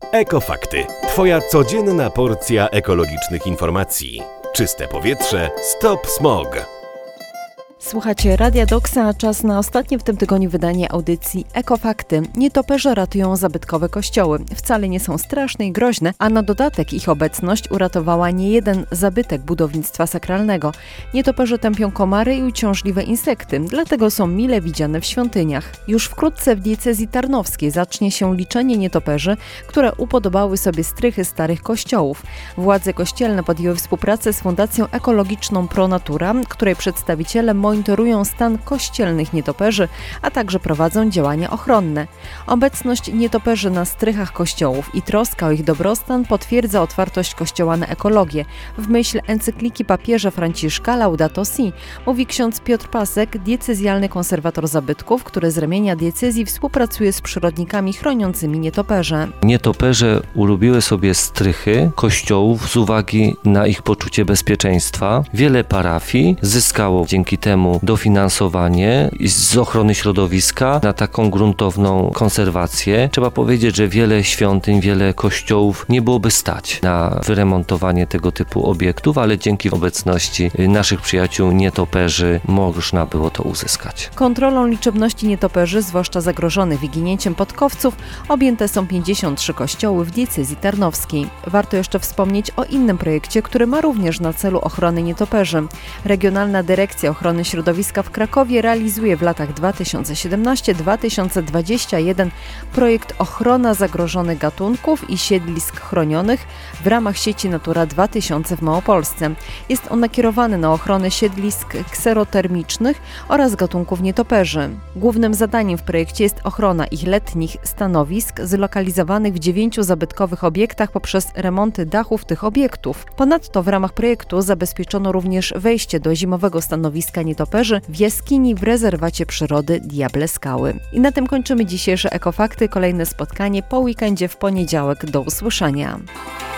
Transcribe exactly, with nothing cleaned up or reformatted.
Ekofakty. Twoja codzienna porcja ekologicznych informacji. Czyste powietrze, stop smog. Słuchacie Radia Doksa, a czas na ostatnie w tym tygodniu wydanie audycji Ekofakty. Nietoperze ratują zabytkowe kościoły. Wcale nie są straszne i groźne, a na dodatek ich obecność uratowała niejeden zabytek budownictwa sakralnego. Nietoperze tępią komary i uciążliwe insekty, dlatego są mile widziane w świątyniach. Już wkrótce w diecezji tarnowskiej zacznie się liczenie nietoperzy, które upodobały sobie strychy starych kościołów. Władze kościelne podjęły współpracę z Fundacją Ekologiczną Pro Natura, której przedstawiciele monitorują stan kościelnych nietoperzy, a także prowadzą działania ochronne. Obecność nietoperzy na strychach kościołów i troska o ich dobrostan potwierdza otwartość Kościoła na ekologię. W myśl encykliki papieża Franciszka Laudato Si mówi ksiądz Piotr Pasek, diecezjalny konserwator zabytków, który z ramienia diecezji współpracuje z przyrodnikami chroniącymi nietoperze. Nietoperze ulubiły sobie strychy kościołów z uwagi na ich poczucie bezpieczeństwa. Wiele parafii zyskało dzięki temu dofinansowanie z ochrony środowiska na taką gruntowną konserwację. Trzeba powiedzieć, że wiele świątyń, wiele kościołów nie byłoby stać na wyremontowanie tego typu obiektów, ale dzięki obecności naszych przyjaciół nietoperzy można było to uzyskać. Kontrolą liczebności nietoperzy, zwłaszcza zagrożonych wyginięciem podkowców, objęte są pięćdziesiąt trzy kościoły w diecezji tarnowskiej. Warto jeszcze wspomnieć o innym projekcie, który ma również na celu ochronę nietoperzy. Regionalna Dyrekcja Ochrony Środowiska w Krakowie realizuje w latach dwa tysiące siedemnasty do dwa tysiące dwudziestego pierwszego projekt Ochrona zagrożonych gatunków i siedlisk chronionych w ramach sieci Natura dwa tysiące w Małopolsce. Jest on nakierowany na ochronę siedlisk kserotermicznych oraz gatunków nietoperzy. Głównym zadaniem w projekcie jest ochrona ich letnich stanowisk zlokalizowanych w dziewięciu zabytkowych obiektach poprzez remonty dachów tych obiektów. Ponadto w ramach projektu zabezpieczono również wejście do zimowego stanowiska nietoperzy w jaskini w rezerwacie przyrody Diable Skały. I na tym kończymy dzisiejsze Ekofakty. Kolejne spotkanie po weekendzie w poniedziałek. Do usłyszenia.